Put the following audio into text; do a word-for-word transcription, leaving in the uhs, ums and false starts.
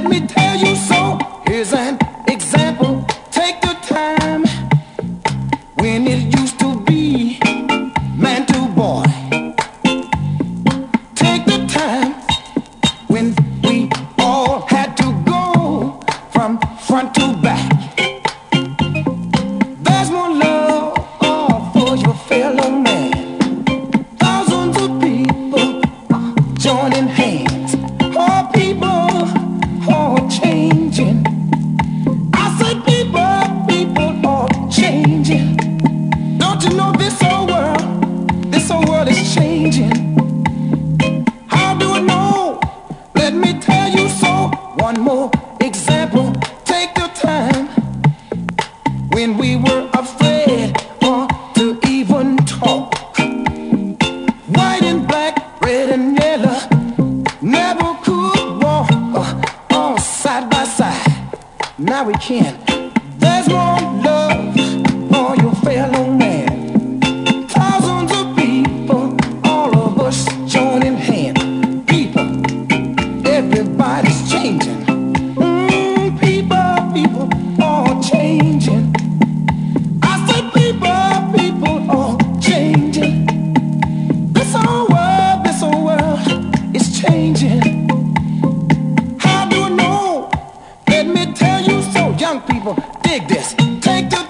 me tell you so. Here's an example. Take the time when it used to be man to boy. Take the time when we all had to go from front to back. There's more love oh, for your fellow man. Thousands of people are joining hands. All people are changing. I said people, people are changing. Don't you know this whole world, this whole world is changing? How do I know? Let me tell you so. One more example. Take the time when we were afraid uh, to even talk. White and black, red and yellow, never could walk uh, uh, side by side. Now we can. There's more love for your fellow man. Thousands of people, all of us joining hands. People, everybody's changing. Mm, people, people are changing. I said people, people are changing. This whole world, this whole world is changing. How do I know? Let me tell you so. Young people, dig this. Take the